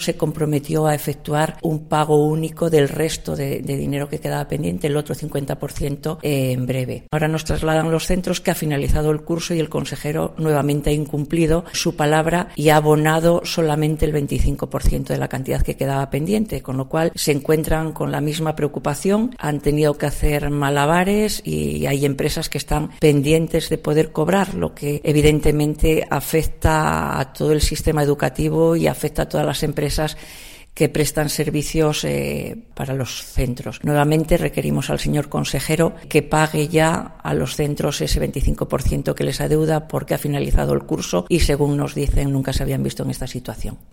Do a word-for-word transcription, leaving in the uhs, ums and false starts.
se comprometió a efectuar un pago único del resto de, de dinero que quedaba pendiente, el otro cincuenta por ciento eh, en breve. Ahora nos trasladan los centros que ha finalizado el curso y el consejero nuevamente ha incumplido su palabra y ha abonado solamente el veinticinco por ciento de la cantidad que quedaba pendiente, con lo cual se encuentran con la misma preocupación, han tenido que hacer malabares y hay empresas que están pendientes de poder cobrar, lo que evidentemente afecta a todo el sistema educativo y afecta a todas las empresas que prestan servicios eh, para los centros. Nuevamente requerimos al señor consejero que pague ya a los centros ese veinticinco por ciento que les adeuda porque ha finalizado el curso y, según nos dicen, nunca se habían visto en esta situación.